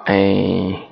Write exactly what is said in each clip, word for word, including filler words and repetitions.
哎，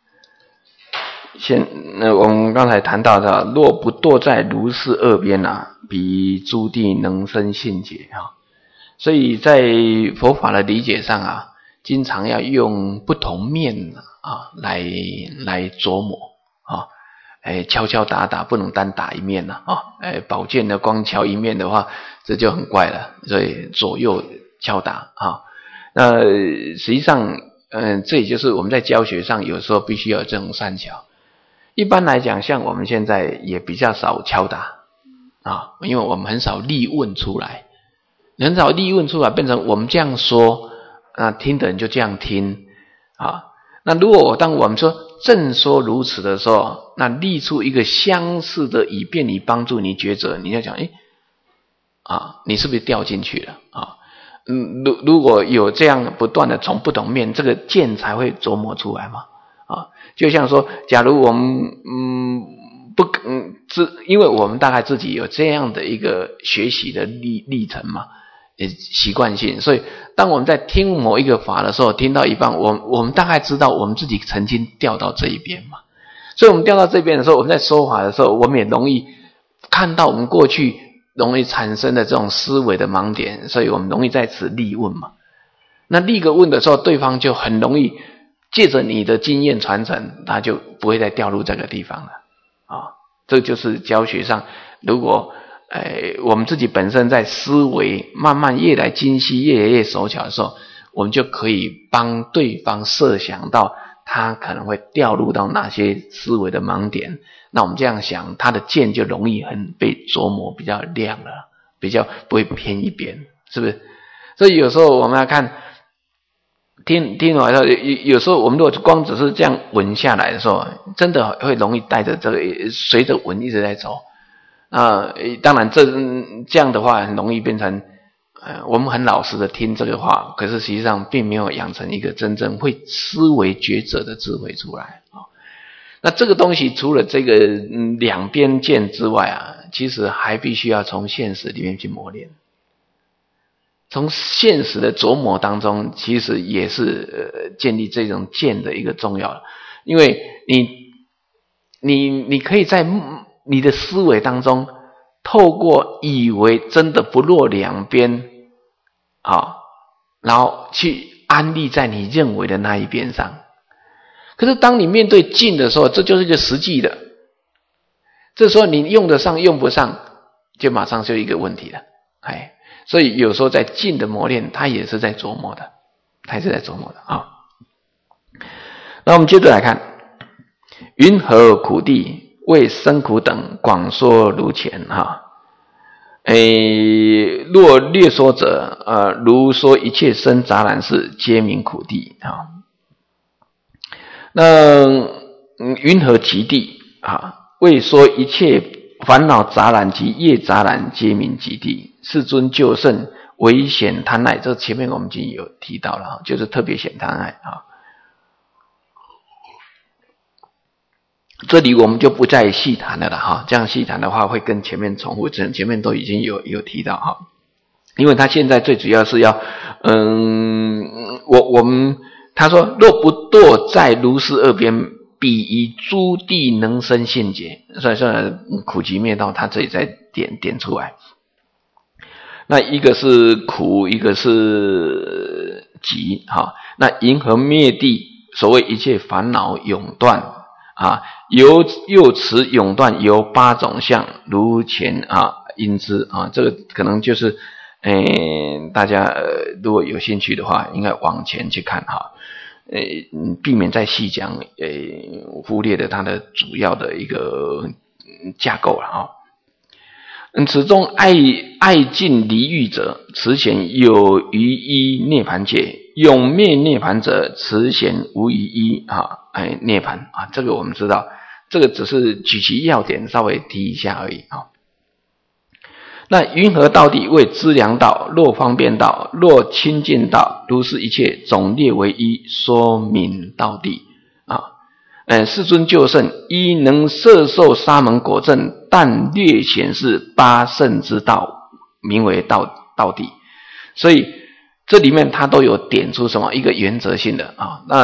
先，那我们刚才谈到的，若不堕在如是二边啊，彼诸地能生信解啊。所以在佛法的理解上啊，经常要用不同面啊来来琢磨啊。哎，敲敲打打不能单打一面呐啊！哎，宝剑呢光敲一面的话，这就很怪了。所以左右敲打啊，那实际上，嗯，这也就是我们在教学上有时候必须要有这种善巧。一般来讲，像我们现在也比较少敲打啊，因为我们很少立问出来，很少立问出来，变成我们这样说，那听的人就这样听啊。那如果当我们说正说如此的时候，那立出一个相似的，以便你帮助你抉择，你要讲，诶啊，你是不是掉进去了啊？嗯，如如果有这样不断的从不同面，这个剑才会琢磨出来嘛。啊，就像说，假如我们嗯不嗯自，因为我们大概自己有这样的一个学习的历历程嘛。也习惯性，所以当我们在听某一个法的时候，听到一半，我我们大概知道我们自己曾经掉到这一边嘛，所以我们掉到这边的时候，我们在说法的时候，我们也容易看到我们过去容易产生的这种思维的盲点，所以我们容易在此立问嘛。那立个问的时候，对方就很容易借着你的经验传承，他就不会再掉入这个地方了啊。这就是教学上，如果哎，我们自己本身在思维慢慢越来精细，越来越手巧的时候，我们就可以帮对方设想到他可能会掉入到哪些思维的盲点。那我们这样想，他的剑就容易很被琢磨，比较亮了，比较不会偏一边，是不是？所以有时候我们要看听听完了，有时候我们如果光只是这样闻下来的时候，真的会容易带着这个随着闻一直在走。啊，当然这这样的话很容易变成呃，我们很老实的听这个话，可是实际上并没有养成一个真正会思维抉择的智慧出来啊。那这个东西除了这个、嗯、两边见之外啊，其实还必须要从现实里面去磨练。从现实的琢磨当中，其实也是呃建立这种见的一个重要的，因为你你你可以在你的思维当中，透过以为真的不落两边啊，然后去安立在你认为的那一边上。可是当你面对境的时候，这就是一个实际的，这时候你用得上用不上，就马上就一个问题了。哎，所以有时候在境的磨练，它也是在琢磨的，它也是在琢磨的啊。那我们接着来看，云何苦地？为生苦等广说如前哈，诶，若略说者，呃，如说一切生杂染事，皆名苦地啊。那、嗯、云何极地啊？为说一切烦恼杂染及业杂染，皆名极地。世尊就甚唯显贪爱，这前面我们已经有提到了，就是特别显贪爱啊。这里我们就不再细谈了啦哈，这样细谈的话会跟前面重复，前面都已经有有提到哈。因为他现在最主要是要，嗯，我我们他说若不堕在如是二边，彼以诸地能生信解，所以说苦集灭道，他这里再点点出来。那一个是苦，一个是集哈。那银河灭地，所谓一切烦恼永断。啊，由又此永断由八种相，如前啊应知啊，这个可能就是，诶，大家呃如果有兴趣的话，应该往前去看哈，诶，避免再细讲，诶，忽略了它的主要的一个架构了哈。嗯，此中爱爱尽离欲者，此显有余依涅盘界；永灭涅盘者，此显无余依啊，哎，涅盘啊，这个我们知道，这个只是举其要点，稍微提一下而已啊。那云何道地？为资粮道，若方便道，若清净道，如是一切总列为一，说明道地啊。嗯，世尊就甚一能摄受沙门果证，但略显示八圣之道，名为道道地。所以这里面它都有点出什么一个原则性的啊。那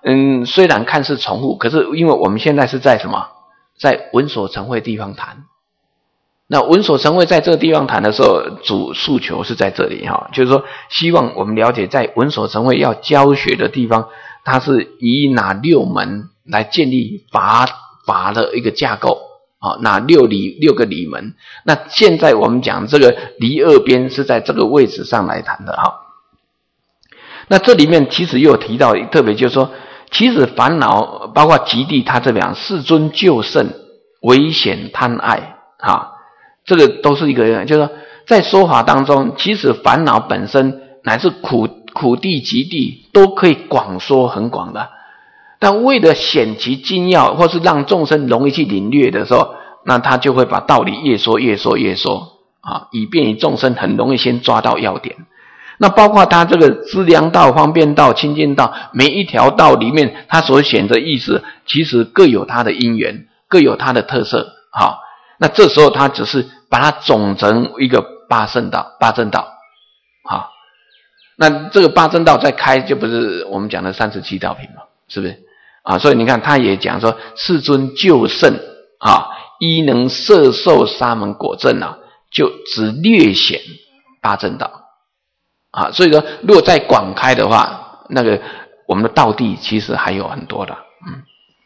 嗯，虽然看似重复，可是因为我们现在是在什么，在闻所成会地方谈。那闻所成会在这个地方谈的时候，主诉求是在这里哈，就是说希望我们了解在闻所成会要教学的地方，它是以哪六门来建立法法的一个架构啊，哪六理六个理门。那现在我们讲这个离二边是在这个位置上来谈的哈。那这里面其实又有提到，特别就是说，其实烦恼包括极地，他这边世尊救胜，危险贪爱啊。这个都是一个，就是说在说法当中，其实烦恼本身乃至苦苦地极地都可以广说很广的，但为了显其精要，或是让众生容易去领略的时候，那他就会把道理越说越说越说啊，以便于众生很容易先抓到要点。那包括他这个资粮道、方便道、清净道，每一条道里面他所显的意思，其实各有它的因缘，各有它的特色。好，那这时候他只是把它总成一个八圣道、八正道。好，那这个八正道再开，就不是我们讲的三十七道品嘛，是不是啊？所以你看，他也讲说，世尊救胜啊，依能摄受沙门果证啊，就只略显八正道。啊，所以说，如果再广开的话，那个我们的道地其实还有很多的。嗯，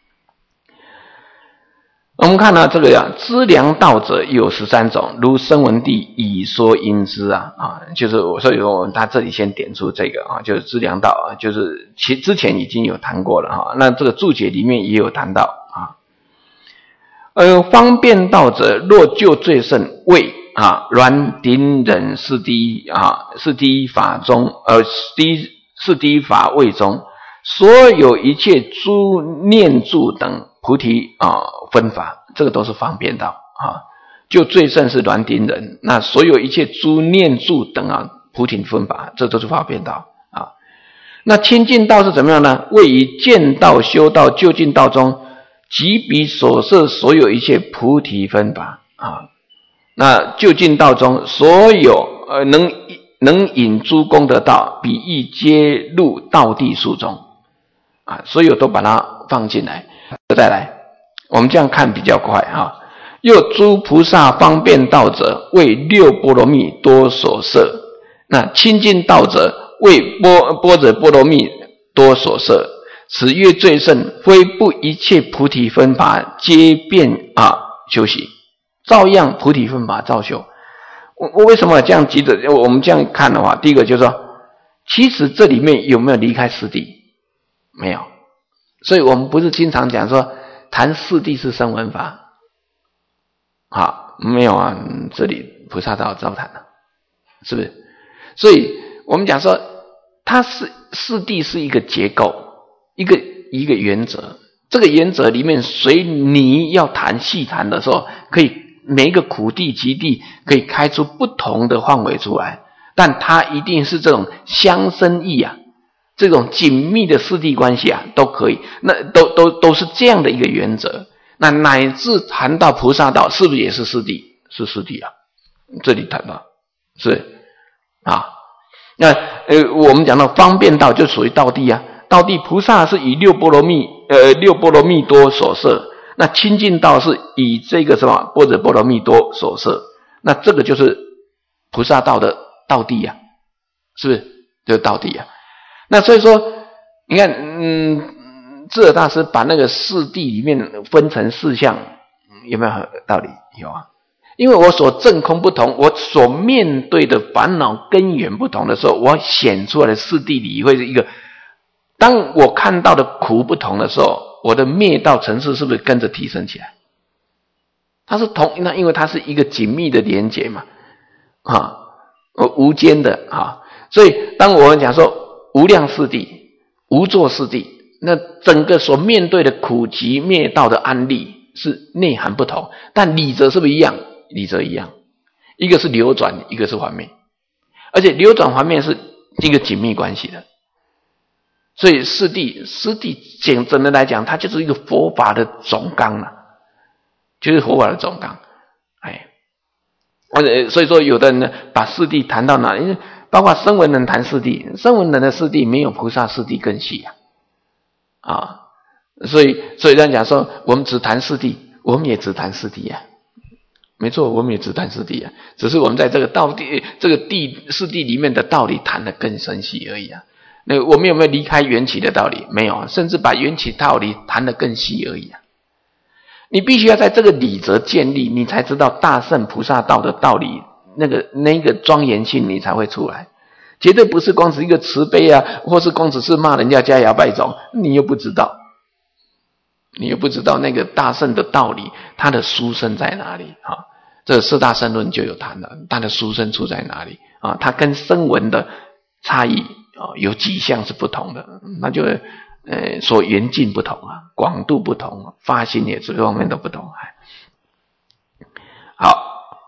我们看到这个呀，资粮道者有十三种，如声闻地已说因之啊啊，就是我所以说我们他这里先点出这个啊，就是资粮道啊，就是其之前已经有谈过了哈，那这个注解里面也有谈到啊。呃，方便道者，若就最胜位。啊，软顶忍是第一啊，是第一法中，呃，第一是第一法位中，所有一切诸念住等菩提啊分法，这个都是方便道啊。就最胜是软顶忍，那所有一切诸念住等啊菩提分法，这都是方便道啊。那清净道是怎么样呢？位于见道、修道、究竟道中，即彼所摄所有一切菩提分法啊。那究竟道中所有呃能能引诸功德道，彼亦皆入道地数中啊，所有都把它放进来。再来，我们这样看比较快哈。又诸菩萨方便道者，为六波罗蜜多所摄；那清净道者，为波波者波罗蜜多所摄。此曰最胜，非不一切菩提分法皆遍啊修习。照样菩提分法照修。我我为什么这样急着？我们这样看的话，第一个就是说，其实这里面有没有离开四谛？没有。所以我们不是经常讲说谈四谛是声闻法，好，没有啊，这里菩萨道照谈了，是不是？所以我们讲说，它是四谛是一个结构，一个一个原则。这个原则里面，随你要谈细谈的时候，可以。每一个苦地极地可以开出不同的范围出来，但它一定是这种相生意啊，这种紧密的四谛关系啊，都可以，那都都都是这样的一个原则。那乃至谈到菩萨道，是不是也是四谛？是四谛啊，这里谈到是啊。那呃，我们讲到方便道就属于道地啊，道地菩萨是以六波罗蜜呃六波罗蜜多所摄。那清净道是以这个什么般若波罗蜜多所摄，那这个就是菩萨道的道地啊，是不是？就是道地啊。那所以说，你看，嗯，智者大师把那个四谛里面分成四项，有没有道理？有啊。因为我所证空不同，我所面对的烦恼根源不同的时候，我显出来的四谛里会是一个，当我看到的苦不同的时候。我的灭道层次是不是跟着提升起来？它是同那，因为它是一个紧密的连结嘛，啊，无间的啊，所以当我们讲说无量四谛、无作四谛，那整个所面对的苦集灭道的安立是内涵不同，但理则是不是一样？理则一样，一个是流转，一个是还灭，而且流转还灭是一个紧密关系的。所以四谛，四谛简整的来讲，它就是一个佛法的总纲了，就是佛法的总纲。哎，或者所以说，有的人呢，把四谛谈到哪？因为包括声闻人谈四谛，声闻人的四谛没有菩萨四谛更细啊。 啊。所以所以人家讲说，我们只谈四谛，我们也只谈四谛啊。没错，我们也只谈四谛啊，只是我们在这个道谛这个谛四谛里面的道理谈得更深细而已啊。那我们有没有离开缘起的道理？没有啊，甚至把缘起道理谈得更细而已啊。你必须要在这个理则建立，你才知道大乘菩萨道的道理，那个那个庄严性你才会出来。绝对不是光只一个慈悲啊，或是光只是骂人家家摇拜种，你又不知道，你又不知道那个大乘的道理，它的殊胜在哪里啊？这四大乘论就有谈了，它的殊胜处在哪里啊？它跟声闻的差异啊，有几项是不同的，那就呃说缘境不同啊，广度不同，发心也是各方面都不同。好，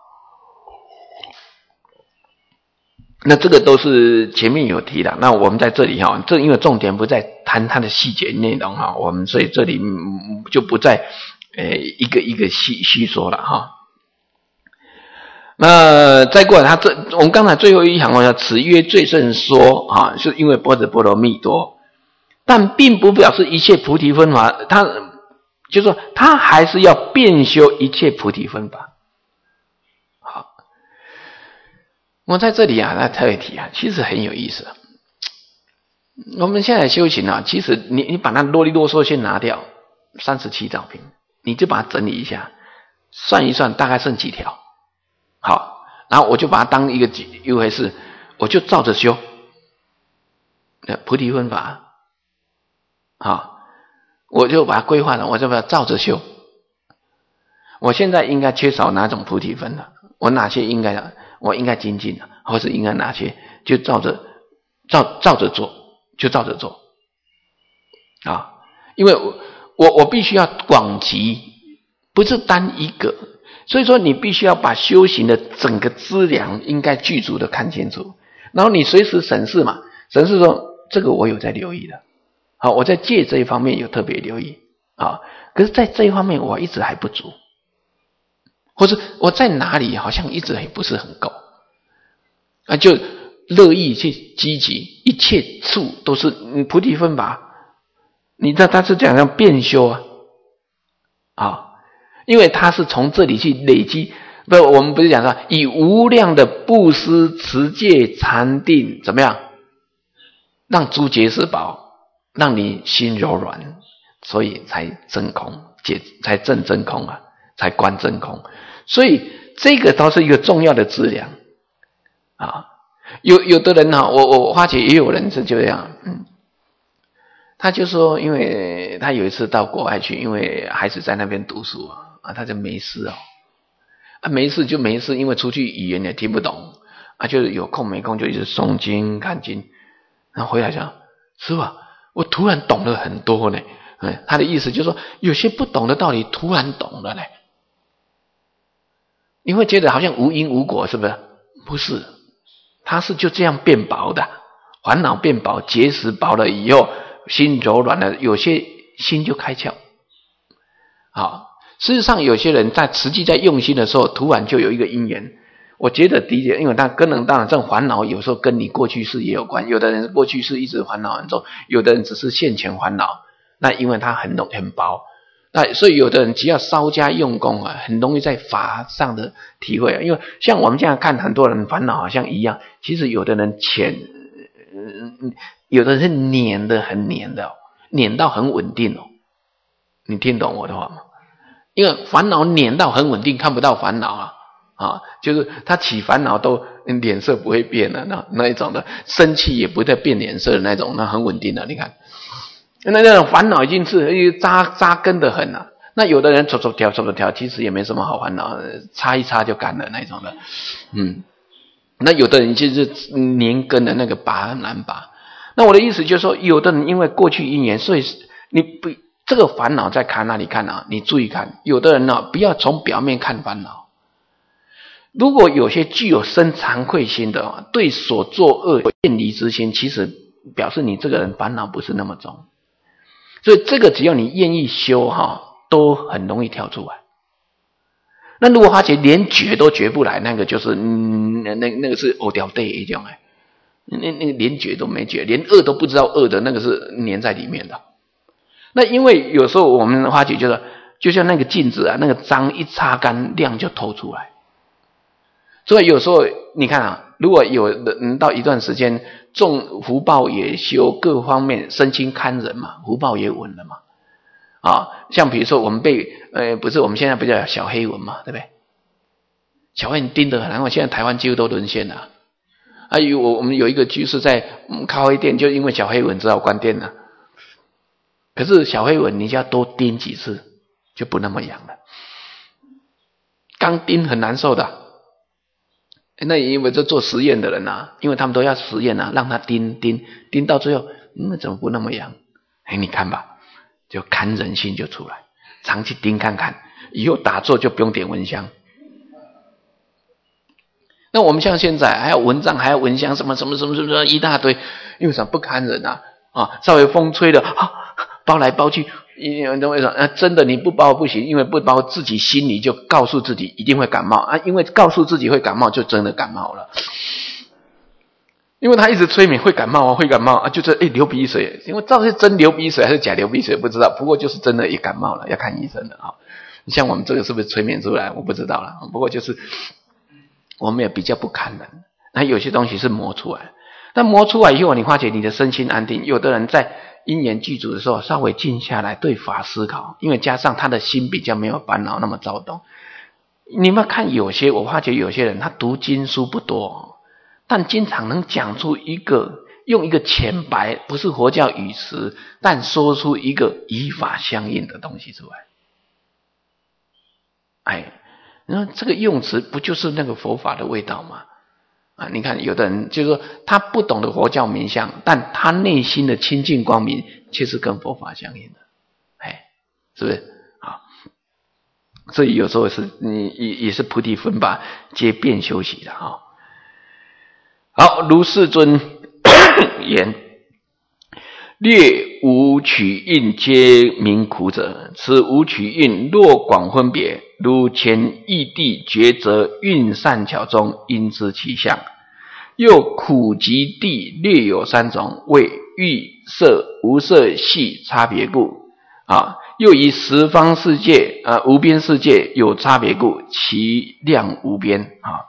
那这个都是前面有提的，那我们在这里哈，这因为重点不在谈它的细节内容哈，我们所以这里就不再呃一个一个细细说了哈。那再过来，他这我们刚才最后一行话，此曰最胜说啊，是因为般若波罗蜜多，但并不表示一切菩提分法，他就是说他还是要遍修一切菩提分法。好，我在这里啊，那特别提啊，其实很有意思。我们现在修行啊，其实你你把那啰里啰嗦先拿掉，三十七兆品，你就把它整理一下，算一算，大概剩几条。好，然后我就把它当一个一回事，我就照着修。菩提分法，好，我就把它规划了，我就把它照着修。我现在应该缺少哪种菩提分呢？我哪些应该，我应该精进的，或是应该哪些，就照着照照着做，就照着做。啊，因为我我我必须要广集，不是单一个。所以说你必须要把修行的整个资粮应该具足的看清楚，然后你随时审视嘛，审视说这个我有在留意的，好，我在戒这一方面有特别留意啊，可是在这一方面我一直还不足，或是我在哪里好像一直还不是很够啊，就乐意去积极，一切处都是你菩提分法，你知道他是讲要变修啊，啊。因为他是从这里去累积，不，我们不是讲说以无量的布施、持戒、禅定怎么样，让诸结实宝，让你心柔软，所以才真空，才证真空啊，才观真空。所以这个都是一个重要的资粮啊。有有的人呢、啊，我我发觉也有人是这样，嗯，他就说，因为他有一次到国外去，因为孩子在那边读书啊。啊，他就没事哦，啊，没事就没事，因为出去语言也听不懂，啊，就是有空没空就一直诵经看经，然后回来讲，师父，我突然懂了很多呢。嗯，他的意思就是说，有些不懂的道理突然懂了呢。你会觉得好像无因无果，是不是？不是，他是就这样变薄的，烦恼变薄，结实薄了以后，心柔软了，有些心就开窍，好。事实上，有些人在实际在用心的时候，突然就有一个因缘。我觉得的确，因为他可能当然这种烦恼有时候跟你过去世也有关。有的人过去世一直烦恼很重，有的人只是现前烦恼。那因为他很浓很薄，那所以有的人只要稍加用功啊，很容易在法上的体会。因为像我们这样看，很多人烦恼好像一样，其实有的人浅，呃、有的人是黏的很黏的，黏到很稳定哦。你听懂我的话吗？因为烦恼黏到很稳定，看不到烦恼啊，啊，就是他起烦恼都脸色不会变的那那一种的，生气也不再变脸色的那种，那很稳定的。你看，那那种烦恼已经是扎扎根的很了。那有的人走走跳走走跳，其实也没什么好烦恼，擦一擦就干了那种的，嗯。那有的人就是黏根的那个拔很难拔。那我的意思就是说，有的人因为过去因缘，所以你不。这个烦恼在看哪里看啊？你注意看，有的人呢、啊，不要从表面看烦恼。如果有些具有生惭愧心的、啊，对所作恶有厌离之心，其实表示你这个人烦恼不是那么重。所以这个只要你愿意修哈、啊，都很容易跳出来。那如果发觉连觉都觉不来，那个就是嗯，那那个是偶掉对一种哎，那那个连觉都没觉，连恶都不知道恶的那个是粘在里面的。 那因为有时候我们发觉就是，就像那个镜子啊，那个脏一擦干，亮就透出来。所以有时候你看啊，如果有人到一段时间种福报也修，各方面身心堪忍嘛，福报也稳了嘛。啊，像比如说我们被呃不是我们现在不叫小黑蚊嘛，对不对？小黑蚊叮得很难，现在台湾几乎都沦陷了。啊，有我我们有一个居士在嗯咖啡店，就因为小黑蚊只好关店了。可是小黑蚊你就要多叮几次，就不那么痒了。刚叮很难受的。那因为这做实验的人啊，因为他们都要实验啊，让他叮叮叮到最后，那、嗯、怎么不那么痒？哎，你看吧，就堪忍性就出来，常去叮看看，以后打坐就不用点蚊香。那我们像现在还要蚊帐，还要蚊香，什么什么什么什么一大堆，因为什么不堪忍啊？啊，稍微风吹的啊，包来包去，因为为什么？啊，真的你不包不行，因为不包自己心里就告诉自己一定会感冒啊，因为告诉自己会感冒，就真的感冒了。因为他一直催眠会感冒啊，会感冒啊，就是哎流鼻水，因为到底是真流鼻水还是假流鼻水不知道，不过就是真的也感冒了，要看医生的啊。像我们这个是不是催眠出来，我不知道了，不过就是我们也比较不堪忍，那有些东西是磨出来。但磨出来以后，你发觉你的身心安定。有的人在因缘具足的时候，稍微静下来，对法思考，因为加上他的心比较没有烦恼那么躁动。你们看，有些我发觉有些人他读经书不多，但经常能讲出一个用一个浅白，不是佛教语词，但说出一个以法相应的东西出来。哎，那这个用词不就是那个佛法的味道吗？啊，你看有的人就是说他不懂得佛教名相，但他内心的清净光明却是跟佛法相应的，哎，是不是？啊，所以有时候是你也也是菩提分法皆变修习的啊。好，如世尊言：略无取印皆名苦者，此无取印若广分别，如前异地抉择运善巧中，应知其相。又苦集地略有三种，为欲色无色系差别故啊。又以十方世界啊无边世界有差别故，其量无边啊。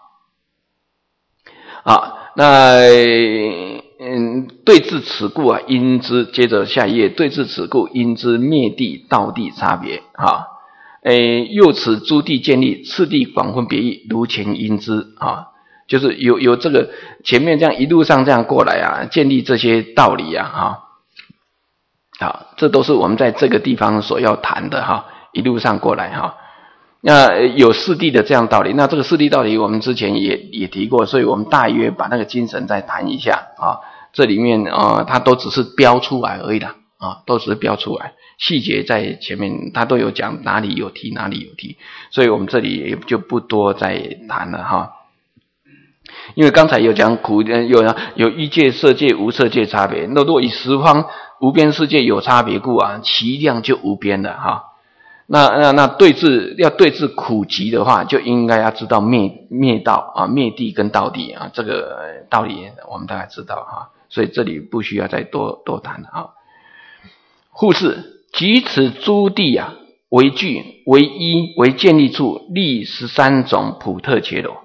啊，那嗯，对治此故啊，应知接着下一页，对治此故，应知灭地、道地差别啊。诶，又此诸地建立，次第广分别异，如前应知啊。就是有有这个前面这样一路上这样过来啊，建立这些道理啊，哈，好，这都是我们在这个地方所要谈的哈，一路上过来哈。那有四谛的这样道理，那这个四谛道理我们之前也也提过，所以我们大约把那个精神再谈一下啊。这里面啊，它都只是标出来而已啦，啊，都只是标出来，细节在前面它都有讲，哪里有提哪里有提，所以我们这里也就不多再谈了哈。因为刚才有讲苦，有有欲界、色界、无色界差别。那若以十方无边世界有差别故啊，其量就无边了哈。那那那对治要对治苦集的话，就应该要知道灭灭道啊，灭地跟道地啊，这个道理我们大概知道哈。所以这里不需要再多多谈了啊。护士即此诸地啊，为具为一为建立处，立十三种普特伽罗。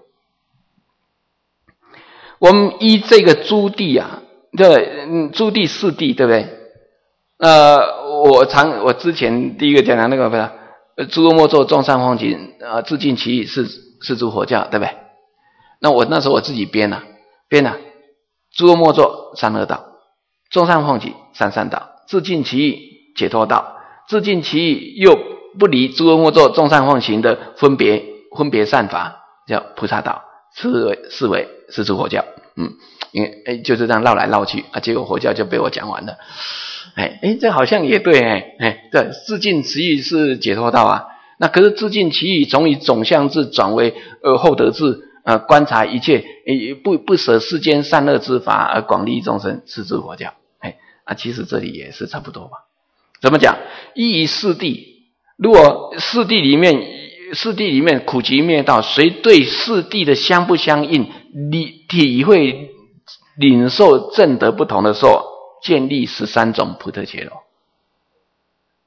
我们依这个诸地啊，对，嗯，诸地四地，对不对？呃，我常我之前第一个讲的那个不是，呃，诸恶莫作，众善奉行，啊，自尽其意，是是诸佛教，对不对？那我那时候我自己编了，编了，诸恶莫作，三恶道；众善奉行，三善道；自尽其意，解脱道；自尽其意又不离诸恶莫作、众善奉行的分别分别善法，叫菩萨道。是为是为是诸佛教，嗯，因为哎就是这样绕来绕去啊，结果佛教就被我讲完了，哎哎，这好像也对哎哎，对，自尽其意是解脱道啊，那可是自尽其意从以总相智转为呃后得智，呃观察一切，哎不不舍世间善恶之法而广利众生，是诸佛教，哎啊，其实这里也是差不多吧？怎么讲？依于四谛，如果四谛里面。四谛里面苦集灭道，谁对四谛的相不相应，理体会领受证得不同的时候，建立十三种普特伽罗。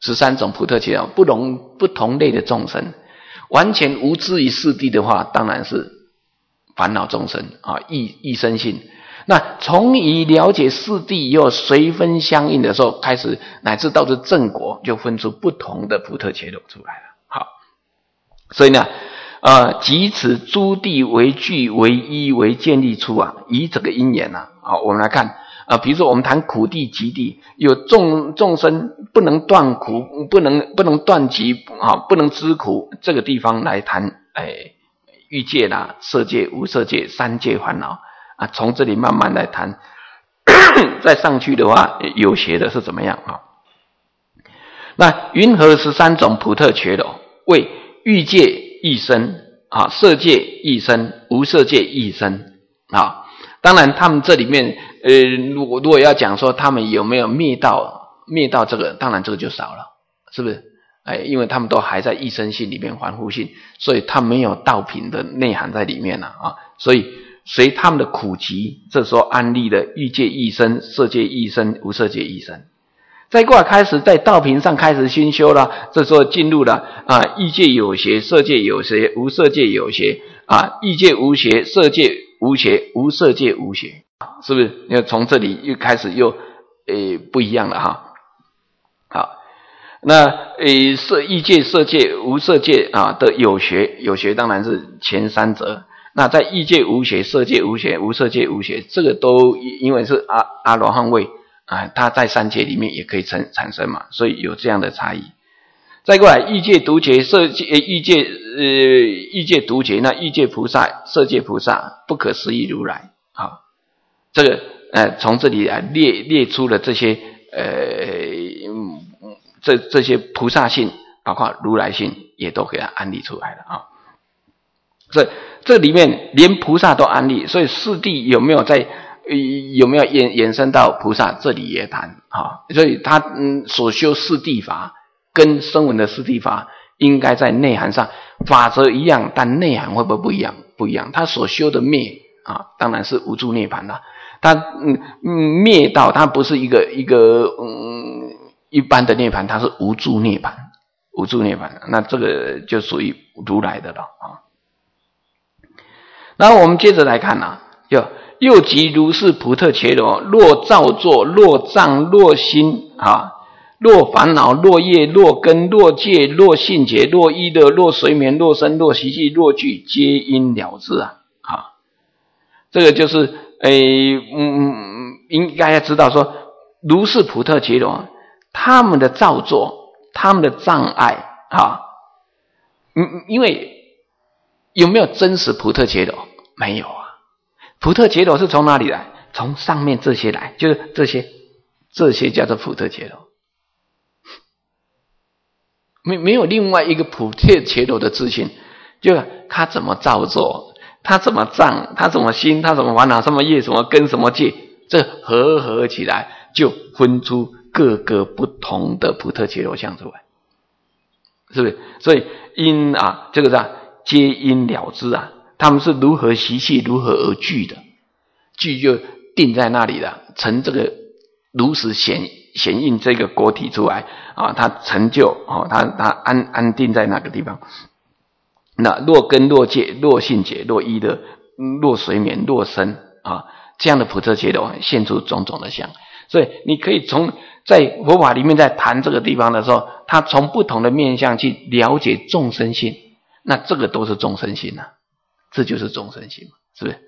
十三种普特伽罗，不同不同类的众生，完全无知于四谛的话，当然是烦恼众生啊，异异生性。那从于了解四谛以后，随分相应的时候，开始乃至到这正果，就分出不同的普特伽罗出来了。好，所以呢，呃，即此诸谛为具为一为建立出啊，以这个因缘啊，好，我们来看啊、呃，比如说我们谈苦谛集谛，有众众生不能断苦，不能不能断集啊，不能知苦，这个地方来谈，哎，欲界啦、色界、无色界三界烦恼。啊，从这里慢慢来谈，再上去的话，有学的是怎么样啊？那云何十三种普特伽罗？为欲界一生啊，色界一生，无色界一生啊。当然，他们这里面，呃，如果如果要讲说他们有没有灭道灭道这个，当然这个就少了，是不是？哎，因为他们都还在一生性里面还护性，所以他没有道品的内涵在里面了啊，所以。随他们的苦集，这时候安立了欲界一生、色界一生、无色界一生。再过来开始在道品上开始熏修了，这时候进入了啊，欲界有邪，色界有邪，无色界有邪啊，欲界无邪，色界无邪，无色界无邪，是不是？因为从这里又开始又诶不一样了哈。好，那诶色欲界、色界、无色界啊的有邪，有邪当然是前三者。那在欲界无邪，色界无邪，无色界无邪，这个都因为是阿阿罗汉位啊，它在三界里面也可以产产生嘛，所以有这样的差异。再过来，欲界独觉，色界欲界呃欲界独觉，那欲界菩萨、色界菩萨不可思议如来啊，这个呃从这里来列列出了这些呃这这些菩萨性，包括如来性，也都给它安立出来了啊。这这里面连菩萨都安立，所以四谛有没有在有没有延延伸到菩萨？这里也谈啊，所以他嗯所修四谛法跟声闻的四谛法应该在内涵上法则一样，但内涵会不会不一样？不一样。他所修的灭啊，当然是无住涅槃了。他嗯嗯灭道，它不是一个一个嗯一般的涅槃，它是无住涅槃，无住涅槃。那这个就属于如来的了啊。然后我们接着来看啊，就又即如是普特伽罗，若造作，若障，若心啊，若烦恼，若业，若根，若戒，若性解，若依乐，若随眠，若身，若习气，若具，皆因了之啊！啊，这个就是诶，嗯，应该要知道说，如是普特伽罗，他们的造作，他们的障碍啊，嗯，因为有没有真实普特伽罗？没有啊，普特伽罗是从哪里来？从上面这些来，就是这些，这些叫做普特伽罗。没没有另外一个普特伽罗的自信，就他怎么造作，他怎么障，他怎么心，他怎么烦恼，什么业，什么根，什么戒，这合合起来就分出各个不同的普特伽罗相出来，是不是？所以因啊，这个是啊，皆因了知啊。他们是如何习气，如何而具的，具就定在那里了，成这个如实显显应这个果体出来啊，它成就哦，它它安安定在那个地方。那若根若戒若性解若依乐若随眠若身啊，这样的普特伽罗现出种种的相。所以你可以从在佛法里面在谈这个地方的时候，他从不同的面向去了解众生性，那这个都是众生性啊。这就是众生性嘛，是不是？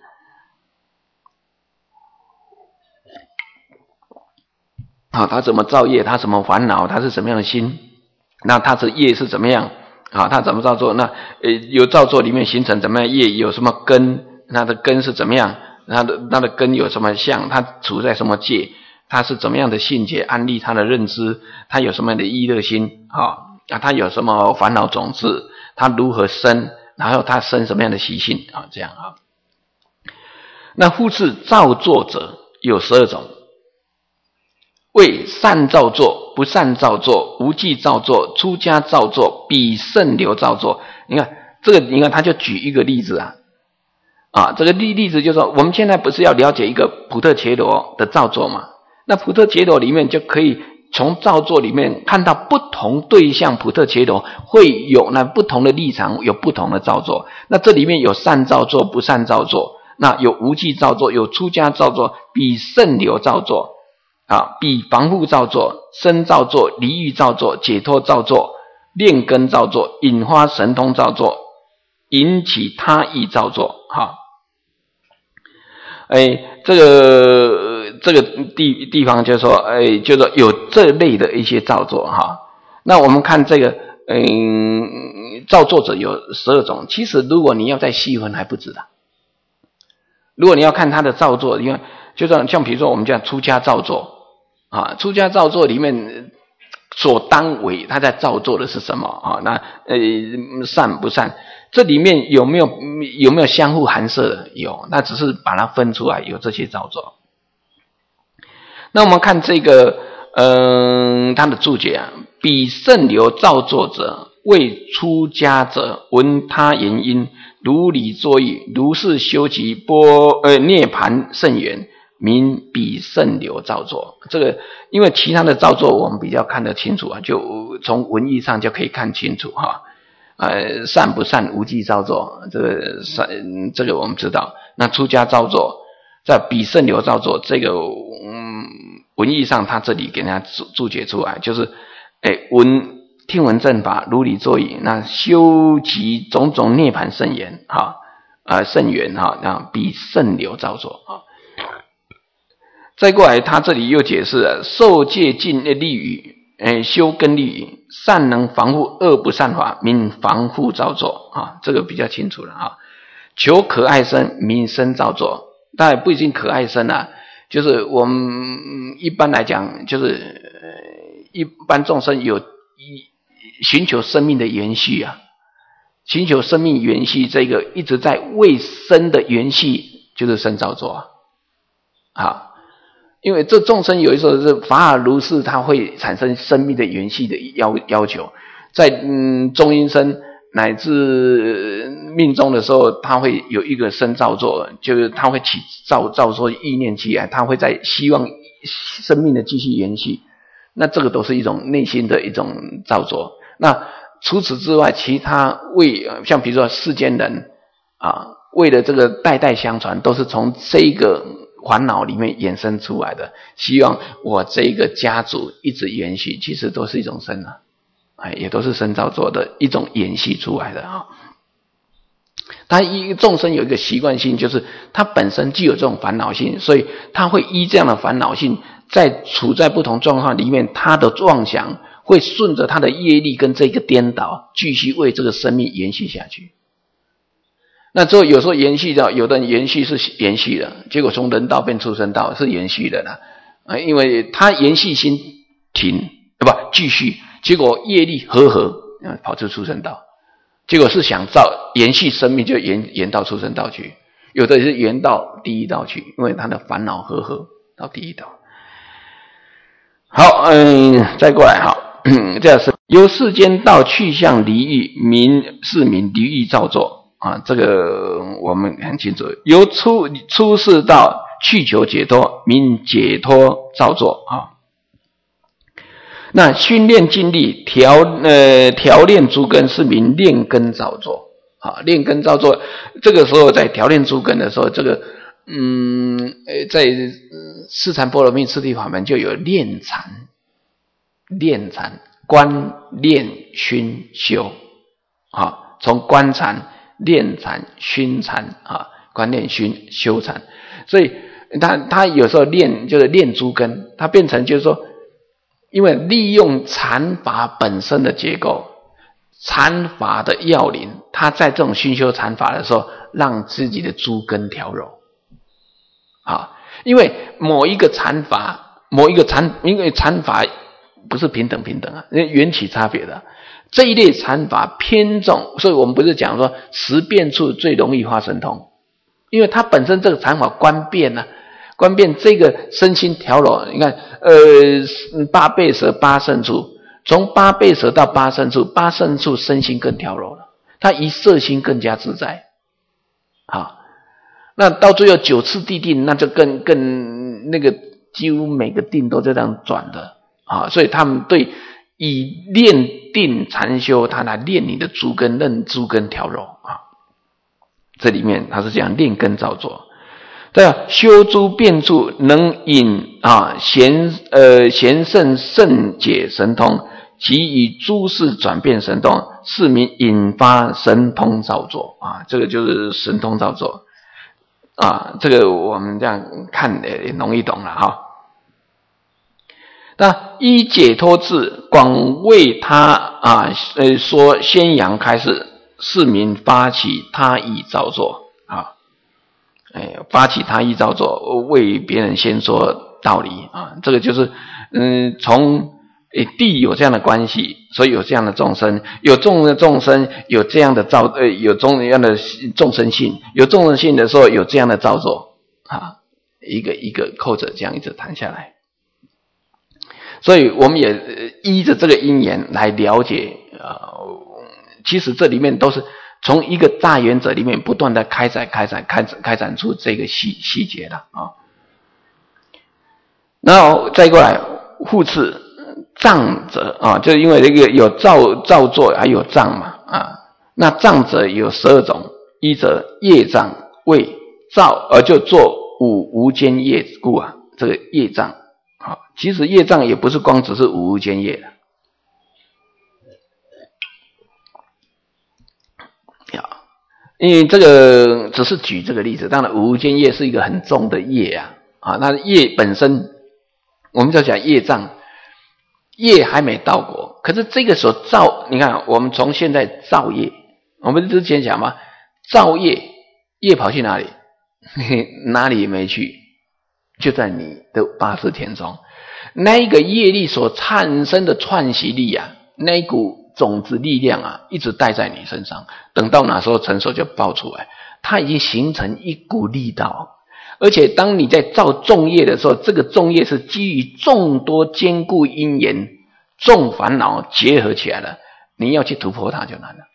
啊，他怎么造业？他怎么烦恼？他是什么样的心？那他的业是怎么样？啊，他怎么造作？那呃，有造作里面形成怎么样业？有什么根？他的根是怎么样？他的他的根有什么相？他处在什么界？他是怎么样的性解？安立他的认知？他有什么样的依乐心？啊啊，他有什么烦恼种子？他如何生？然后他生什么样的习性啊？这样啊。那复次造作者有十二种，为善造作、不善造作、无记造作、出家造作、比圣流造作。你看这个，你看他就举一个例子啊，啊，这个例例子就是说，我们现在不是要了解一个普特伽罗的造作嘛？那普特伽罗里面就可以从造作里面看到不同对象普特伽罗会有那不同的立场，有不同的造作。那这里面有善造作、不善造作，那有无记造作，有出家造作，比圣流造作啊，比防护造作、身造作、离欲造作、解脱造作、炼根造作、引发神通造作、引起他意造作。哈，哎，这个这个地地方就是说，哎，就是说有这类的一些造作哈。那我们看这个，嗯，造作者有十二种，其实如果你要再细分还不止的。如果你要看他的造作，因为就像像比如说我们讲出家造作啊，出家造作里面所当为他在造作的是什么啊？那呃善不善？这里面有没有有没有相互含摄的？有，那只是把它分出来，有这些造作。那我们看这个，嗯、呃，他的注解啊，彼圣流造作者，为出家者闻他言音，如理作意，如是修习波呃涅盘圣缘，名彼圣流造作。这个因为其他的造作我们比较看得清楚啊，就从文义上就可以看清楚哈。呃，善不善无记造作，这个善这个我们知道。那出家造作，在彼圣流造作，这个嗯文义上他这里给人家注注解出来，就是哎闻听闻正法，如理作意，那修习种种涅盘圣言哈啊圣缘哈，那彼圣流造作啊。再过来，他这里又解释了受戒禁利语，哎修根利语。善能防护恶不善法，名防护造作啊，这个比较清楚了啊。求可爱身，名身造作，当然不一定可爱身啊，就是我们一般来讲，就是一般众生有寻求生命的延续啊，寻求生命延续，这个一直在为生的延续，就是身造作啊。好。因为这众生有的时候是法尔如是，它会产生生命的元气的要要求，在嗯中阴身乃至命中的时候，它会有一个身造作，就是它会起造造作意念起来，它会在希望生命的继续延续，那这个都是一种内心的一种造作。那除此之外，其他为像比如说世间人啊，为了这个代代相传，都是从这一个烦恼里面衍生出来的，希望我这个家族一直延续，其实都是一种身啊，哎，也都是身造作的一种延续出来的啊。他一众生有一个习惯性，就是他本身具有这种烦恼性，所以他会依这样的烦恼性，在处在不同状况里面，他的妄想会顺着他的业力跟这个颠倒，继续为这个生命延续下去。那之后有时候延续的，有的人延续是延续的，结果从人道变畜生道是延续的啦，啊，因为他延续心停，对吧？继续，结果业力合合，跑出畜生道，结果是想造延续生命就延延到畜生道去，有的是延到地狱道去，因为他的烦恼合合到地狱道。好，嗯，再过来哈，这样是由世间道去向离欲，名是名离欲造作。啊，这个我们很清楚，由出出世道去求解脱，名解脱造作啊。那训练精力调呃调练诸根是名练根造作啊，练根造作。这个时候在调练诸根的时候，这个嗯呃在四禅波罗蜜次第法门就有练禅、练禅、观、练、熏、修啊，从观禅。练禅、熏禅啊，观练熏修禅，所以他他有时候练就是练诸根，他变成就是说，因为利用禅法本身的结构，禅法的要领，他在这种熏修禅法的时候，让自己的诸根调柔啊，因为某一个禅法，某一个禅，因为禅法不是平等平等啊，因为缘起差别的。这一类禅法偏重，所以我们不是讲说十变处最容易发神通，因为它本身这个禅法观变啊，观变这个身心调柔，你看，呃，八倍舍八胜处，从八倍舍到八胜处，八胜处身心更调柔了，它一摄心更加自在，好，那到最后九次地定，那就更更那个几乎每个定都这样转的。 啊，所以他们对以炼定禅修，他来练你的诸根，任诸根调柔啊。这里面他是讲炼根造作。对啊，修诸变处，能引啊贤呃贤圣圣解神通，即以诸事转变神通，是名引发神通造作啊。这个就是神通造作啊。这个我们这样看也容易懂了哈。那依解脱智，广为他啊呃说宣扬开示，是名发起他意造作啊。哎，发起他意造作，为别人先说道理啊，这个就是嗯，从诶地有这样的关系，所以有这样的众生，有众的众生有这样的造呃有这样的众生性，有众生性的时候有这样的造作啊，一个一个扣着这样一直谈下来。所以我们也依着这个因缘来了解，呃，其实这里面都是从一个大原则里面不断的开展、开展、开展、开展出这个细细节了啊。然后再过来护持障者啊，就是因为这个有造造作还有障嘛啊。那障者有十二种，一者业障为造而就做五无间业故啊，这个业障啊，其实业障也不是光只是五无间业的。因为这个只是举这个例子，当然五无间业是一个很重的业啊，啊，那业本身，我们就讲业障，业还没到过，可是这个时候造，你看我们从现在造业，我们之前讲嘛，造业，业跑去哪里？哪里也没去，就在你的八识田中，那一个业力所产生的串习力啊，那一股种子力量啊，一直带在你身上，等到哪时候成熟就爆出来，它已经形成一股力道。而且当你在造众业的时候，这个众业是基于众多坚固因缘、众烦恼结合起来了，你要去突破它就难了。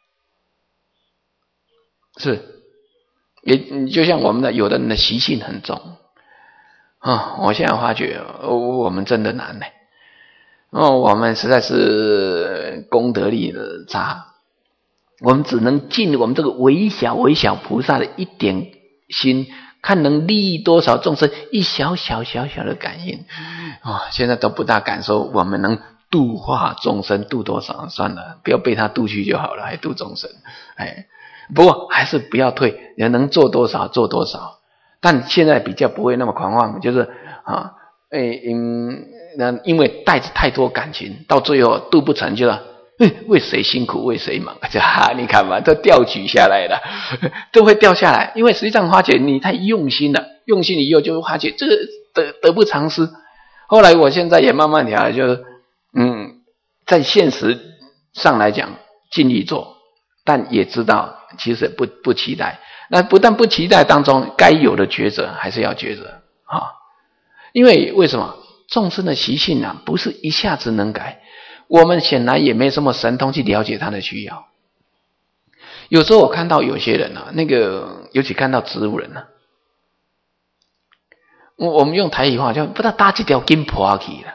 是，也就像我们的有的人的习性很重啊，我现在发觉我们真的难呢。哦，我们实在是功德力的差，我们只能尽我们这个微小微小菩萨的一点心，看能利益多少众生，一小小小小的感应啊、哦，现在都不大敢说我们能度化众生，度多少算了，不要被他度去就好了，还度众生。哎，不过还是不要退，人能做多少做多少，但现在比较不会那么狂妄，就是啊，哎嗯。那因为带着太多感情，到最后度不成就了，为谁辛苦为谁忙，就哈，你看嘛，都掉举下来了，都会掉下来。因为实际上花姐你太用心了，用心以后就会发觉这个得得不偿失。后来我现在也慢慢调，就是嗯，在现实上来讲尽力做，但也知道其实不不期待。那不但不期待当中该有的抉择还是要抉择啊，因为为什么？众生的习性啊，不是一下子能改，我们显然也没什么神通去了解他的需要。有时候我看到有些人啊，那个尤其看到植物人啊，我我们用台语话叫不知道搭几条筋破去了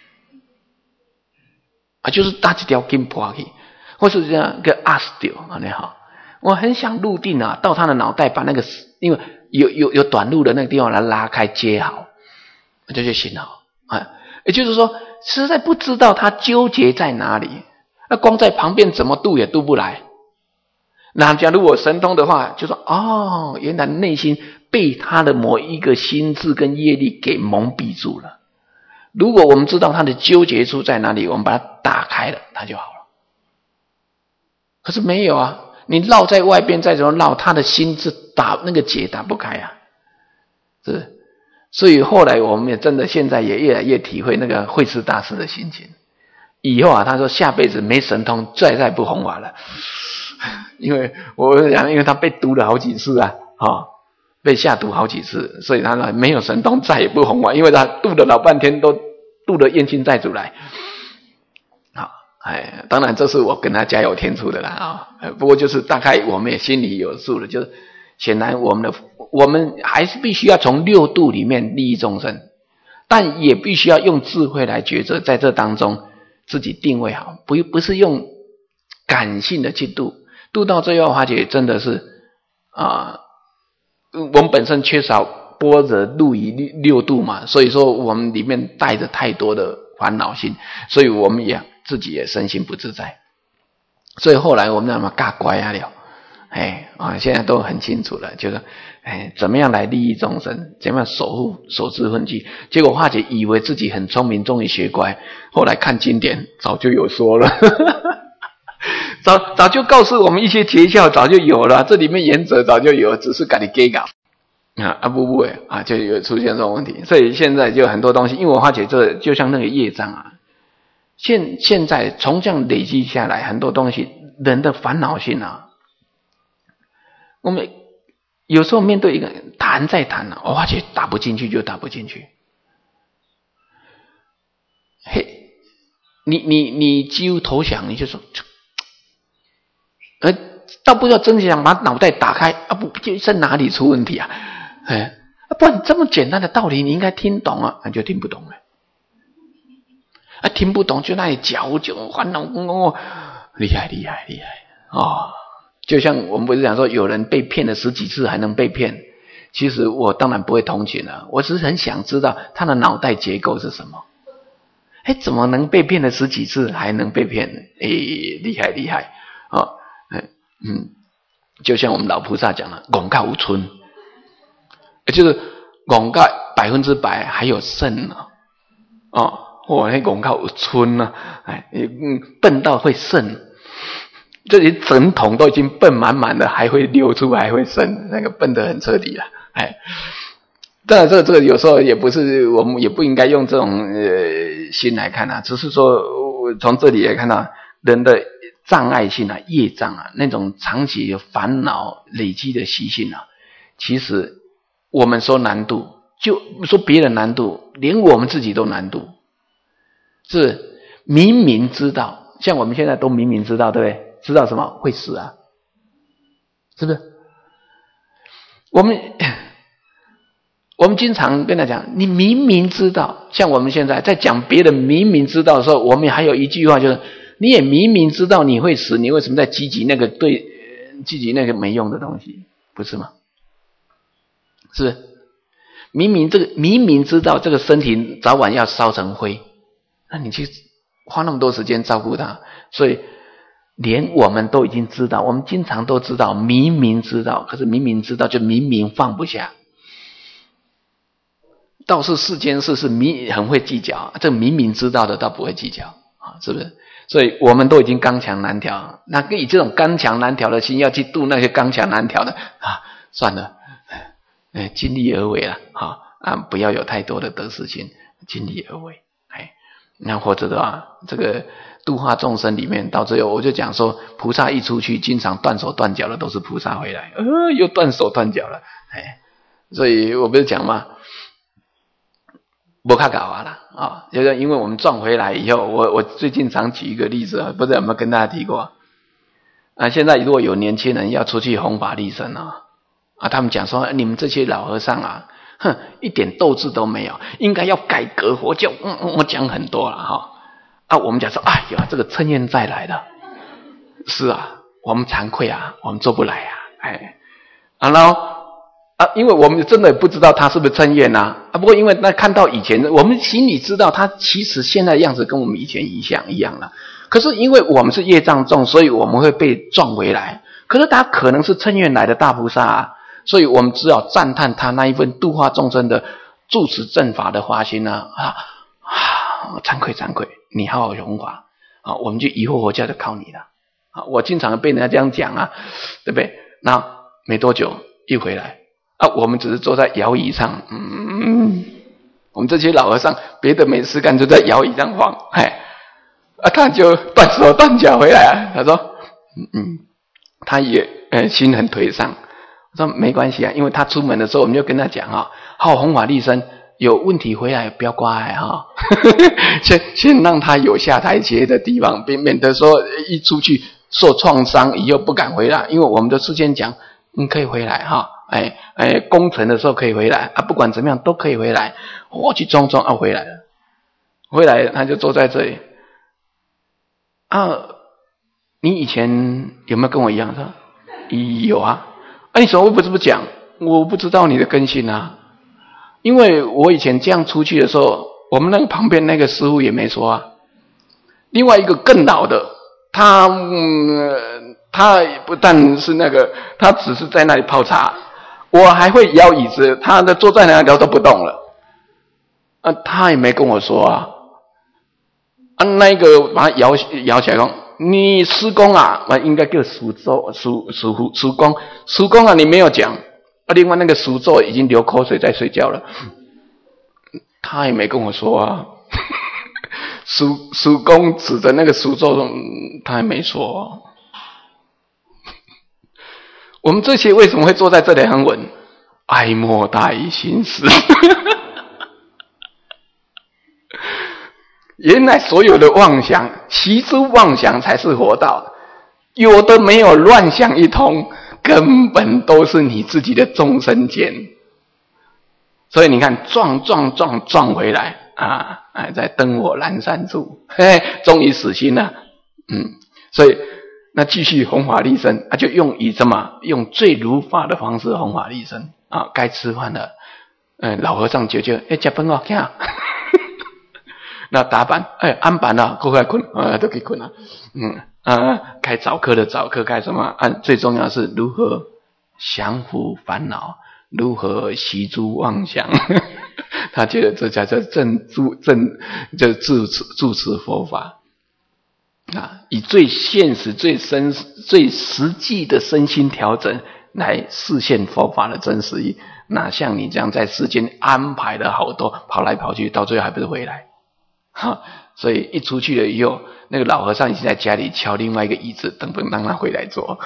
啊，就是搭几条筋破去，或是这样个阿死掉啊，你好，我很想入定啊，到他的脑袋把那个因为有有有短路的那个地方来拉开接好，这就行了。啊，也就是说，实在不知道他纠结在哪里，那光在旁边怎么度也度不来。那假如我神通的话，就说哦，原来内心被他的某一个心智跟业力给蒙蔽住了。如果我们知道他的纠结处在哪里，我们把它打开了，他就好了。可是没有啊，你绕在外边再怎么绕，他的心智打那个结打不开啊，是不是？所以后来我们也真的现在也越来越体会那个慧思大师的心情。以后啊，他说下辈子没神通，再再不弘法了。因为我想，因为他被毒了好几次啊，哦、被下毒好几次，所以他说没有神通，再也不弘法，因为他度了老半天都度了冤亲债主来。好，哎，当然这是我跟他加油添醋的啦啊、哦。不过就是大概我们也心里有数了，就是显然我们的我们还是必须要从六度里面利益众生。 但也必须要用智慧来抉择，在这当中自己定位好，不不是用感性的去度，度到最后发觉真的是啊、呃，我们本身缺少般若入于六度嘛，所以说我们里面带着太多的烦恼心，所以我们也自己也身心不自在。所以后来我们那么嘎乖啊了，哎啊，现在都很清楚了，就是哎怎么样来利益众生，怎么样守护守之分际。结果化解以为自己很聪明，终于学乖，后来看经典早就有说了，早早就告诉我们一些诀窍，早就有了，这里面原则早就有，只是给你给搞。啊啊不不啊，就有出现这种问题，所以现在就很多东西，因为我发觉这就像那个业障啊。现现在从这样累积下来，很多东西人的烦恼性啊，我们有时候面对一个谈再谈啊，我发觉打不进去就打不进去。嘿，你你你几乎投降，你就说，呃，倒不要真想把脑袋打开啊，不就在哪里出问题啊？哎，不然这么简单的道理你应该听懂啊，那就听不懂了。啊，听不懂就那里嚼就烦恼，哦，厉害厉害厉害哦！就像我们不是讲说，有人被骗了十几次还能被骗，其实我当然不会同情了，我只是很想知道他的脑袋结构是什么。哎，怎么能被骗了十几次还能被骗呢？哎，厉害厉害哦！嗯，就像我们老菩萨讲的，广告无春，就是广告百分之百还有剩呢，哦。哇，那广告有春啊，哎，嗯，笨到会渗，这些整桶都已经笨满满的，还会流出，还会渗，那个笨得很彻底了，哎。当然，这个这个有时候也不是，我们也不应该用这种呃心来看啊，只是说从这里也看到人的障碍性啊、业障啊，那种长期的烦恼累积的习性啊，其实我们说难度，就说别人难度，连我们自己都难度。是明明知道，像我们现在都明明知道，对不对？知道什么会死啊？是不是？我们我们经常跟他讲，你明明知道，像我们现在在讲别人明明知道的时候，我们还有一句话就是：你也明明知道你会死，你为什么在积极那个对积极那个没用的东西？不是吗？是不是？明明这个明明知道这个身体早晚要烧成灰。那你去花那么多时间照顾他，所以连我们都已经知道，我们经常都知道，明明知道，可是明明知道就明明放不下。倒是世间事是明很会计较，这明明知道的倒不会计较啊，是不是？所以我们都已经刚强难调，那以这种刚强难调的心要去度那些刚强难调的啊，算了，哎，尽力而为了啊啊，不要有太多的得失心，尽力而为。那或者的话，这个度化众生里面，到最后我就讲说，菩萨一出去，经常断手断脚的都是菩萨回来，呃，又断手断脚了，哎，所以我不是讲嘛，没看搞啊啦啊，就是因为我们赚回来以后，我我最近常举一个例子啊，不知道有没有跟大家提过啊？现在如果有年轻人要出去弘法利生啊，啊，他们讲说你们这些老和尚啊。哼，一点斗志都没有，应该要改革佛教。嗯嗯，我讲很多了哈。啊，我们讲说，哎呀，这个称愿再来了。是啊，我们惭愧啊，我们做不来啊。哎，啊，然后啊，因为我们真的不知道他是不是称愿呐。啊，不过因为那看到以前，我们心里知道他其实现在的样子跟我们以前一样一样了。可是因为我们是业障重，所以我们会被撞回来。可是他可能是称愿来的大菩萨啊。所以我们只要赞叹他那一份度化众生的住持正法的发心啊啊啊！惭愧惭愧，你好好弘法啊，我们就以后佛教就靠你了啊！我经常被人家这样讲啊，对不对？那没多久一回来啊，我们只是坐在摇椅上，嗯，我们这些老和尚别的没事干，就在摇椅上晃，哎，啊，他就断手断脚回来啊，他说，嗯嗯，他也呃心很颓丧。说没关系啊，因为他出门的时候，我们就跟他讲啊，好弘法利生，有问题回来不要挂碍哈，先先让他有下台阶的地方，免免得说一出去受创伤以后不敢回来。因为我们都事先讲，你可以回来哈， 哎哎，工程的时候可以回来啊，不管怎么样都可以回来。我去装装啊，回来了，回来他就坐在这里啊。你以前有没有跟我一样的？有啊。啊，你怎么不这么讲？我不知道你的根性啊，因为我以前这样出去的时候，我们那个旁边那个师傅也没说啊。另外一个更老的，他嗯，他不但是那个，他只是在那里泡茶，我还会摇椅子，他的坐在那里都不动了，啊，他也没跟我说啊。啊，那一个把他摇摇起来说：“你施工啊，我应该叫苏州苏苏苏工苏工啊，你没有讲啊。”另外那个苏州已经流口水在睡觉了，他也没跟我说啊。苏苏公指着那个苏州，他也没说。我们这些为什么会坐在这里很稳？哀莫大于心死。原来所有的妄想，习诸妄想才是活道，有的没有乱想一通，根本都是你自己的众生见。所以你看，撞撞撞撞回来啊！哎，在灯火阑珊处，嘿，终于死心了。嗯，所以那继续弘法利生啊，就用以什么？用最如法的方式弘法利生啊！该吃饭了，嗯，老和尚舅舅，哎，吃饭哦，看。那打板，哎，安板了，赶快困，啊，都可以困了。嗯啊，开早课的早课，开什么？啊，最重要是如何降伏烦恼，如何息诸妄想。他觉得这才叫正助正，就助持助持佛法啊，以最现实、最深、最实际的身心调整来实现佛法的真实意。哪像你这样在世间安排了好多，跑来跑去，到最后还不是回来？哈，所以一出去了以后，那个老和尚已经在家里敲另外一个椅子，等等让他回来坐。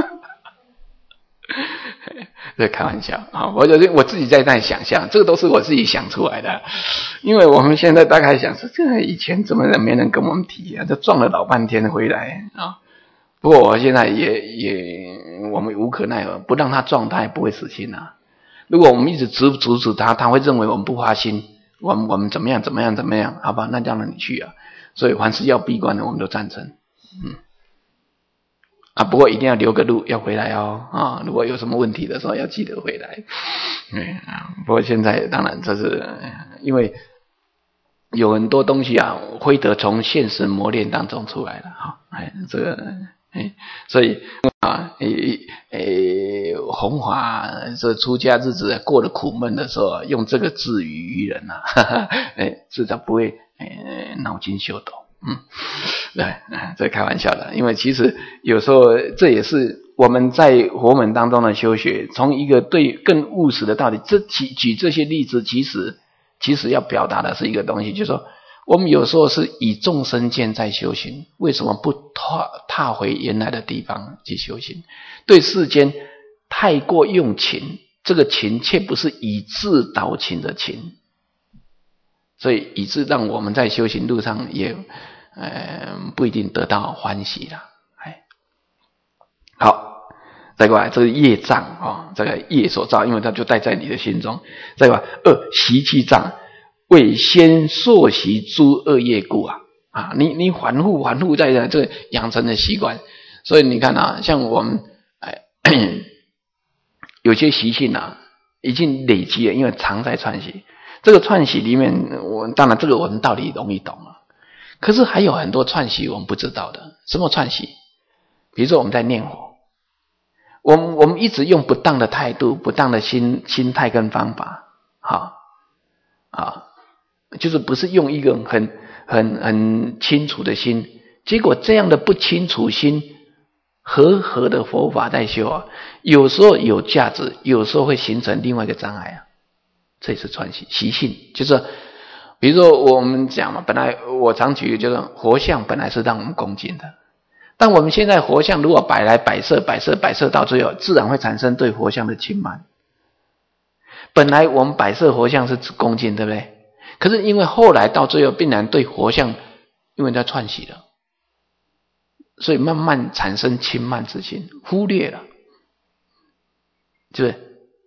这开玩笑啊！我就我自己在那想象，这个都是我自己想出来的。因为我们现在大概想说，这以前怎么没人跟我们提啊？这撞了老半天回来啊！不过我现在也也我们无可奈何，不让他撞，他也不会死心啊。如果我们一直阻阻止他，他会认为我们不花心。我们我们怎么样怎么样怎么样？好吧，那让你去啊。所以凡是要闭关的，我们都赞成。嗯，啊，不过一定要留个路，要回来哦。啊，如果有什么问题的时候，要记得回来。嗯啊，不过现在当然这是因为有很多东西啊，会得从现实磨练当中出来了。哈，哎，这个哎，所以啊，诶诶，弘法这出家日子过得苦闷的时候，用这个自娱于人啊，哈哈，哎，至少不会诶脑筋秀抖。嗯，对，这开玩笑的，因为其实有时候这也是我们在佛门当中的修学，从一个对更务实的道理，这举举这些例子，其实其实要表达的是一个东西，就是说。我们有时候是以众生见在修行，为什么不踏踏回原来的地方去修行？对世间太过用情，这个情却不是以智导情的情，所以以致让我们在修行路上也呃不一定得到欢喜了。哎，好，再过来这个业障啊、哦，这个业所造，因为它就带在你的心中。再过来二习气障。为先溯习诸恶业故啊啊！你你反复反复在这个养成的习惯，所以你看啊，像我们哎有些习性啊，已经累积了，因为常在串习。这个串习里面，我当然这个我们道理容易懂啊，可是还有很多串习我们不知道的。什么串习？比如说我们在念佛，我们我们一直用不当的态度、不当的心心态跟方法，好啊。就是不是用一个很很很清楚的心，结果这样的不清楚心，和合的佛法在修啊，有时候有价值，有时候会形成另外一个障碍啊。这也是串习习性，就是比如说我们讲嘛，本来我常举就是佛像本来是让我们恭敬的，但我们现在佛像如果摆来摆设摆设摆设到最后，自然会产生对佛像的轻慢。本来我们摆设佛像是恭敬，对不对？可是因为后来到最后必然对佛像因为它串习了，所以慢慢产生轻慢之心，忽略了，对不对？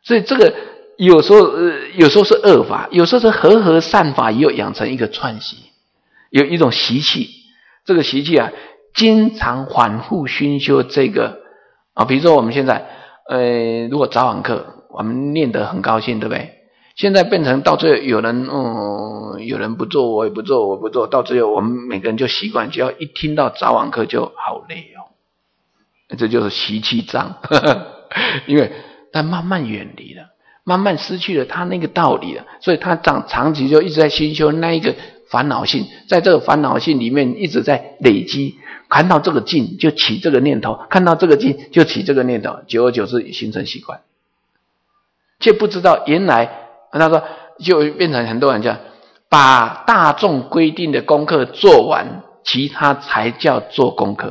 所以这个有时候呃有时候是恶法，有时候是和合善法，也有养成一个串习，有一种习气。这个习气啊，经常反复熏修这个啊，比如说我们现在呃如果早晚课我们念得很高兴，对不对？现在变成到最后有人嗯有人不做，我也不做，我不做，到最后我们每个人就习惯，只要一听到早晚课就好累哦，这就是习气障，呵呵，因为他慢慢远离了，慢慢失去了他那个道理了，所以他长长期就一直在熏修那一个烦恼性，在这个烦恼性里面一直在累积，看到这个境就起这个念头，看到这个境就起这个念头，久而久之形成习惯，却不知道原来他说就变成很多人讲把大众规定的功课做完，其他才叫做功课，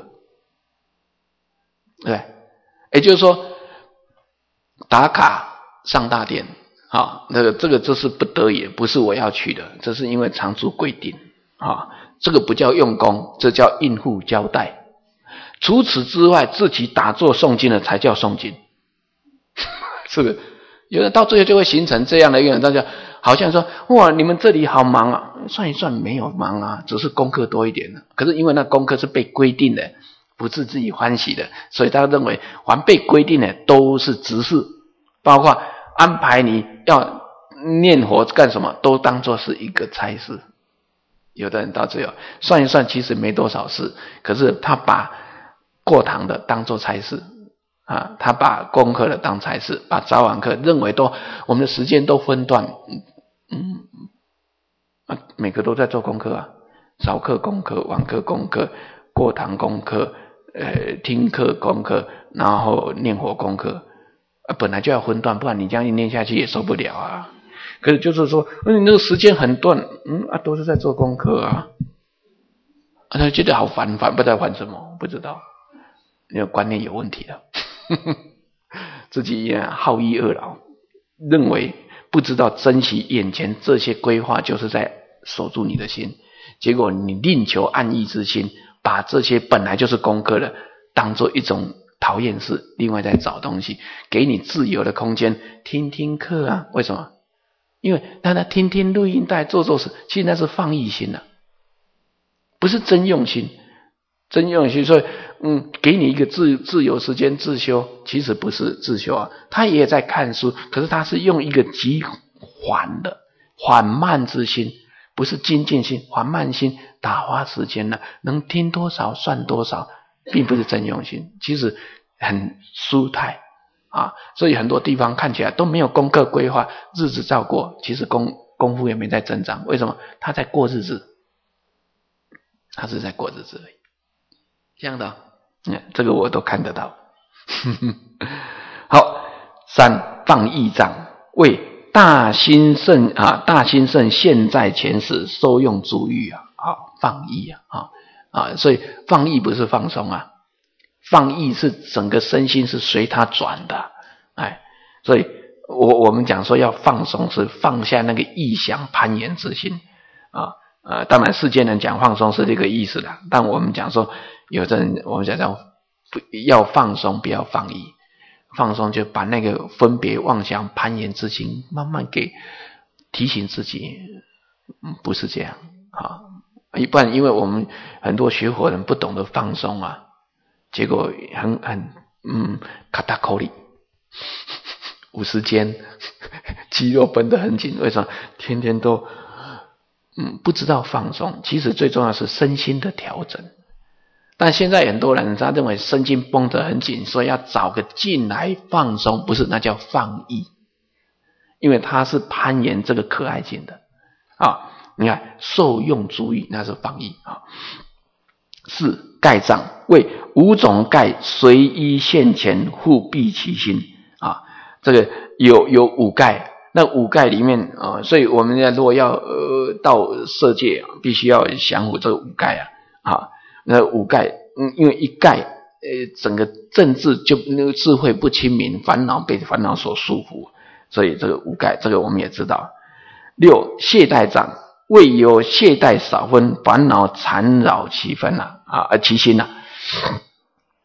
对，也就是说打卡上大殿啊，那个这个这是不得已，不是我要去的，这是因为常住规定啊，这个不叫用功，这叫应付交代。除此之外，自己打坐诵经的才叫诵经，是不是？有人到最后就会形成这样的一个人，大家好像说哇，你们这里好忙啊，算一算没有忙啊，只是功课多一点了。可是因为那功课是被规定的，不是自己欢喜的，所以他认为凡被规定的都是执事，包括安排你要念佛干什么，都当作是一个差事。有的人到最后算一算，其实没多少事，可是他把过堂的当作差事啊，他把功课的当差事，把早晚课认为都我们的时间都分段，嗯啊，每个都在做功课啊，早课功课、晚课功课、过堂功课、呃听课功课，然后念佛功课，啊，本来就要分段，不然你这样一念下去也受不了啊。可是就是说，你那个时间很短，嗯啊，都是在做功课啊，啊，他觉得好烦，烦不知道烦什么，不知道，那个观念有问题了。自己也好逸恶劳，认为不知道珍惜眼前这些规划，就是在守住你的心，结果你另求安逸之心，把这些本来就是功课的当做一种讨厌事，另外再找东西给你自由的空间，听听课啊。为什么？因为大家听听录音带做做事，其实那是放逸心啊，不是真用心。真用心，所以嗯，给你一个自自由时间自修，其实不是自修啊，他也在看书，可是他是用一个极缓的缓慢之心，不是精进心，缓慢心打发时间了，能听多少算多少，并不是真用心，其实很舒泰啊，所以很多地方看起来都没有功课规划，日子照过，其实功功夫也没在增长，为什么？他在过日子，他是在过日子而已。这样的，嗯，这个我都看得到。好，三放逸障为大兴盛啊，大兴盛现在前时受用诸欲啊，啊，放逸啊，啊啊，所以放逸不是放松啊，放逸是整个身心是随它转的，哎，所以我我们讲说要放松，是放下那个臆想攀岩之心啊。呃，当然世间人讲放松是这个意思啦，但我们讲说，有的人我们讲讲要放松，不要放逸。放松就把那个分别妄想攀岩之心慢慢给提醒自己，嗯，不是这样啊。一般因为我们很多学佛人不懂得放松啊，结果很很嗯卡达口里，五十肩，肌肉绷得很紧，为什么？天天都。嗯，不知道放松，其实最重要是身心的调整。但现在很多人他认为身心绷得很紧，所以要找个劲来放松，不是，那叫放逸，因为它是攀岩这个可爱劲的啊。你看受用诸欲，那是放逸啊。四盖障为五种盖随依现前，互蔽其心啊。这个有有五盖。那五盖里面啊，所以我们如果要呃到色界，必须要降伏这五盖啊啊，那五盖，嗯，因为一盖，呃，整个政治就那个智慧不清明，烦恼被烦恼所束缚，所以这个五盖，这个我们也知道。六懈怠障，为有懈怠少分，烦恼缠扰其分呐啊，其心呐。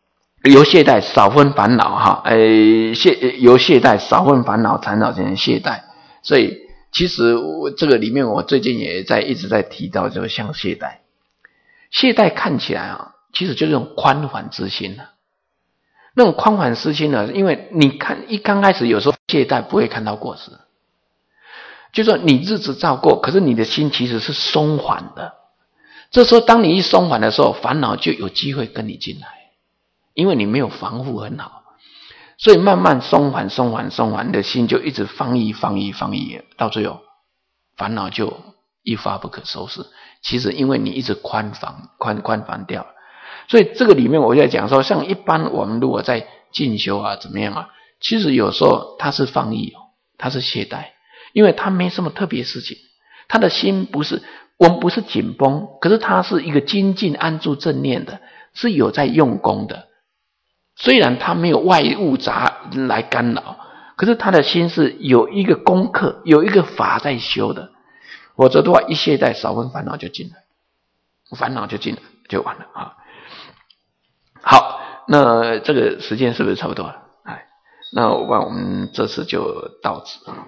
由懈怠少分烦恼哈，诶，懈由懈怠少分烦恼缠绕成懈怠，所以其实我这个里面我最近也在一直在提到，就像懈怠，懈怠看起来啊，其实就是种宽缓之心啊。那种宽缓之心呢，因为你看一刚开始有时候懈怠不会看到过失，就说你日子照过，可是你的心其实是松缓的。这时候当你一松缓的时候，烦恼就有机会跟你进来，因为你没有防护很好，所以慢慢松缓松缓松缓，你的心就一直放逸放逸放逸，到最后烦恼就一发不可收拾。其实因为你一直宽防宽宽防掉了，所以这个里面我在讲说，像一般我们如果在进修啊怎么样啊，其实有时候他是放逸哦，他是懈怠，因为他没什么特别事情，他的心不是我们不是紧绷，可是他是一个精进安住正念的，是有在用功的。虽然他没有外物杂来干扰，可是他的心是有一个功课，有一个法在修的。否则的话，一懈怠少分烦恼就进来，烦恼就进来就完了啊。好，那这个时间是不是差不多了？哎，那我我们这次就到此啊。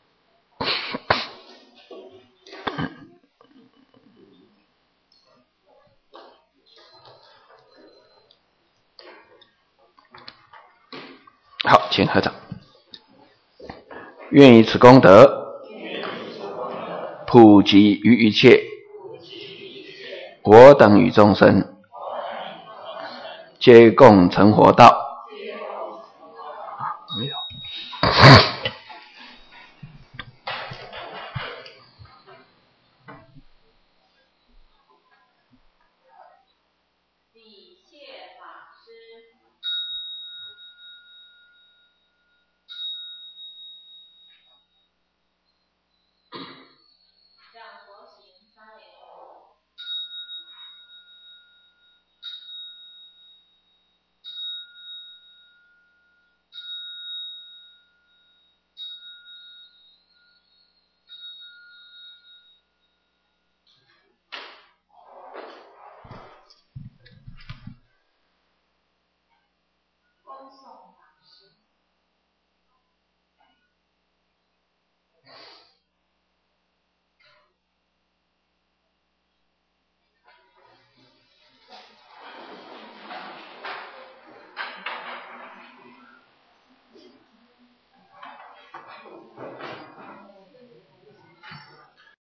好，请合掌。愿以此功德，普及于一切我等与众生，皆共成佛道。没有。